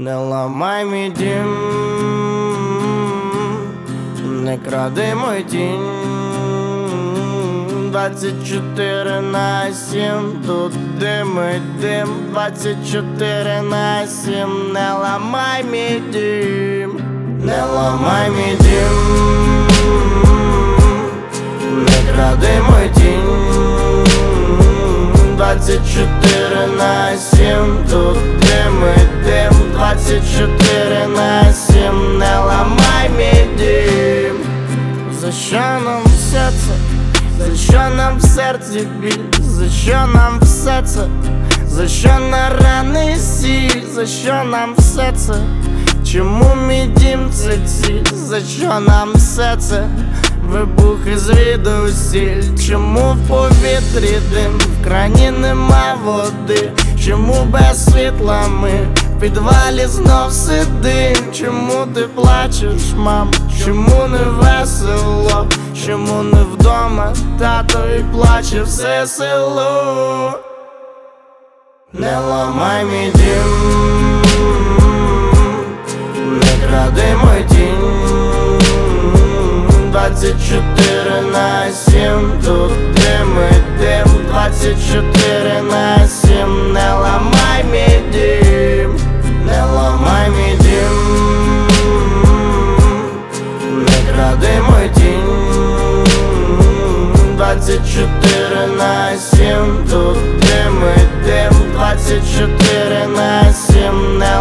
Не ламай мій дім, не кради мою тінь. 24/7, тут димить дим. 24/7, не ламай мій дім, не ламай мій дім, не кради мою тінь. 24/7, тут димить дим. 24/7, не ламай мій дім. За що нам все це? За що нам в серці біль? За що нам все це? За що на рани сіль? За що нам все це? Чому мій дім це ціль? За що нам все це? Вибухи звідусіль. Чому в повітрі дим? В крані нема води. Чому без світла ми в підвалі знов сидим? Чому ти плачеш, мам? Чому не весело? Чому не вдома? Тато і плаче все село. Не ламай мій дім, не кради мою тінь. 24/7, тут димить дим. 24/7, не ламай мій дім, не ламай мій дім, не кради мою тінь. 24/7, тут димить дим. 24/7, не